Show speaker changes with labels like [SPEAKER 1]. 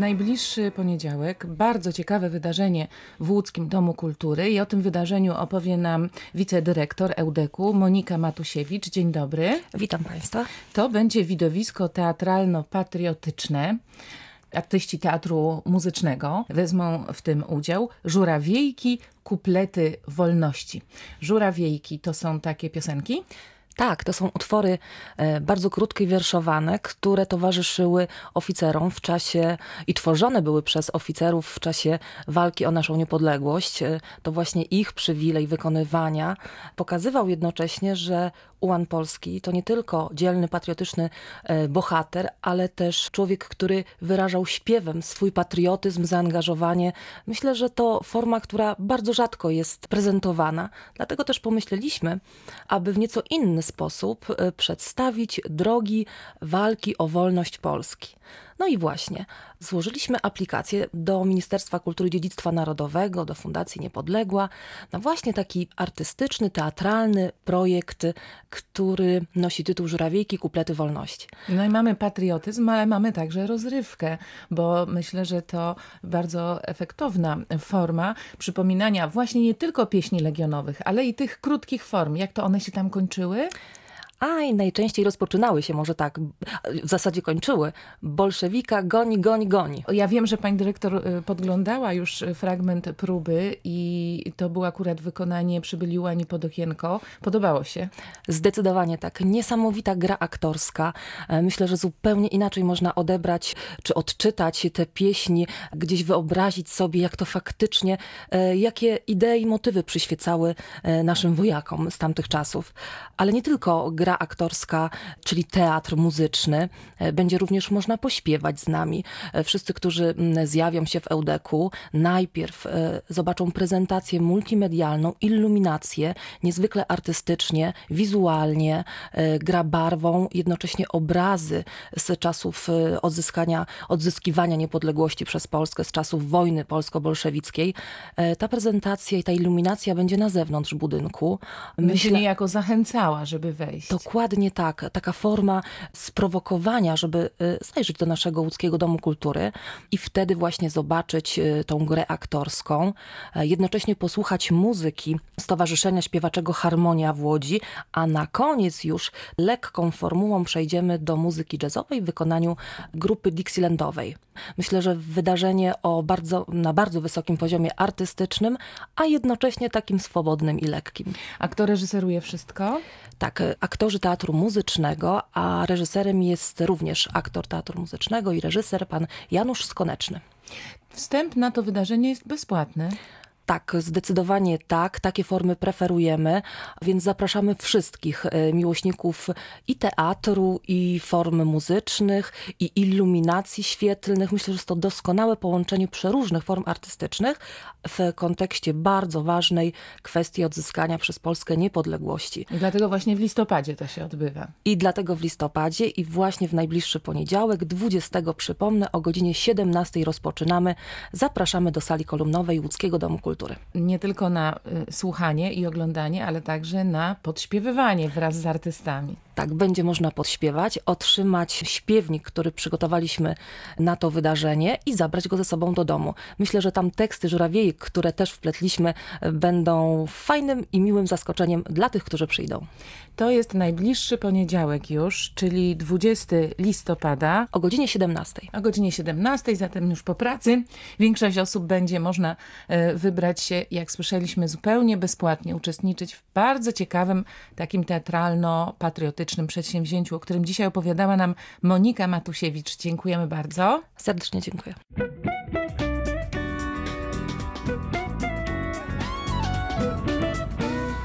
[SPEAKER 1] najbliższy poniedziałek bardzo ciekawe wydarzenie w Łódzkim Domu Kultury i o tym wydarzeniu opowie nam wicedyrektor Ełdeku Monika Matusiewicz. Dzień dobry.
[SPEAKER 2] Witam Państwa.
[SPEAKER 1] To będzie widowisko teatralno-patriotyczne. Artyści teatru muzycznego wezmą w tym udział. Żurawiejki, kuplety wolności. Żurawiejki to są takie piosenki?
[SPEAKER 2] Tak, to są utwory bardzo krótkie, wierszowane, które towarzyszyły oficerom w czasie i tworzone były przez oficerów w czasie walki o naszą niepodległość. To właśnie ich przywilej wykonywania pokazywał jednocześnie, że ułan polski to nie tylko dzielny, patriotyczny bohater, ale też człowiek, który wyrażał śpiewem swój patriotyzm, zaangażowanie. Myślę, że to forma, która bardzo rzadko jest prezentowana. Dlatego też pomyśleliśmy, aby w nieco inny sposób przedstawić drogi walki o wolność Polski. No i właśnie, złożyliśmy aplikację do Ministerstwa Kultury i Dziedzictwa Narodowego, do Fundacji Niepodległa, na właśnie taki artystyczny, teatralny projekt, który nosi tytuł Żurawiejki, kuplety wolności.
[SPEAKER 1] No i mamy patriotyzm, ale mamy także rozrywkę, bo myślę, że to bardzo efektowna forma przypominania właśnie nie tylko pieśni legionowych, ale i tych krótkich form. Jak to one się tam kończyły?
[SPEAKER 2] I najczęściej rozpoczynały się, może tak, w zasadzie kończyły. Bolszewika goni, goni, goni.
[SPEAKER 1] Ja wiem, że pani dyrektor podglądała już fragment próby i to było akurat wykonanie Przybyli ułani pod okienko. Podobało się?
[SPEAKER 2] Zdecydowanie tak. Niesamowita gra aktorska. Myślę, że zupełnie inaczej można odebrać czy odczytać te pieśni, gdzieś wyobrazić sobie, jak to faktycznie, jakie idee i motywy przyświecały naszym wojakom z tamtych czasów. Ale nie tylko gra aktorska, czyli teatr muzyczny. Będzie również można pośpiewać z nami. Wszyscy, którzy zjawią się w Ełdeku, najpierw zobaczą prezentację multimedialną, illuminację, niezwykle artystycznie, wizualnie, gra barwą, jednocześnie obrazy z czasów odzyskiwania niepodległości przez Polskę, z czasów wojny polsko-bolszewickiej. Ta prezentacja i ta iluminacja będzie na zewnątrz budynku.
[SPEAKER 1] Myślę, niejako zachęcała, żeby wejść.
[SPEAKER 2] Dokładnie tak. Taka forma sprowokowania, żeby zajrzeć do naszego Łódzkiego Domu Kultury i wtedy właśnie zobaczyć tą grę aktorską, jednocześnie posłuchać muzyki Stowarzyszenia Śpiewaczego Harmonia w Łodzi, a na koniec już lekką formułą przejdziemy do muzyki jazzowej w wykonaniu grupy Dixielandowej. Myślę, że wydarzenie na bardzo wysokim poziomie artystycznym, a jednocześnie takim swobodnym i lekkim.
[SPEAKER 1] A kto reżyseruje wszystko?
[SPEAKER 2] Tak, aktorzy teatru muzycznego, a reżyserem jest również aktor teatru muzycznego i reżyser pan Janusz Skoneczny.
[SPEAKER 1] Wstęp na to wydarzenie jest bezpłatny.
[SPEAKER 2] Tak, zdecydowanie tak. Takie formy preferujemy, więc zapraszamy wszystkich miłośników i teatru, i form muzycznych, i iluminacji świetlnych. Myślę, że jest to doskonałe połączenie przeróżnych form artystycznych w kontekście bardzo ważnej kwestii odzyskania przez Polskę niepodległości.
[SPEAKER 1] I dlatego właśnie w listopadzie to się odbywa.
[SPEAKER 2] I dlatego w listopadzie i właśnie w najbliższy poniedziałek, 20, przypomnę, o godzinie 17 rozpoczynamy. Zapraszamy do sali kolumnowej Łódzkiego Domu Kultury.
[SPEAKER 1] Nie tylko na słuchanie i oglądanie, ale także na podśpiewywanie wraz z artystami.
[SPEAKER 2] Tak, będzie można podśpiewać, otrzymać śpiewnik, który przygotowaliśmy na to wydarzenie i zabrać go ze sobą do domu. Myślę, że tam teksty żurawiejek, które też wpletliśmy, będą fajnym i miłym zaskoczeniem dla tych, którzy przyjdą.
[SPEAKER 1] To jest najbliższy poniedziałek już, czyli 20 listopada.
[SPEAKER 2] O godzinie 17.
[SPEAKER 1] O godzinie 17, zatem już po pracy. Większość osób będzie można wybrać się, jak słyszeliśmy, zupełnie bezpłatnie, uczestniczyć w bardzo ciekawym, takim teatralno-patriotycznym przedsięwzięciu, o którym dzisiaj opowiadała nam Monika Matusiewicz. Dziękujemy bardzo.
[SPEAKER 2] Serdecznie dziękuję.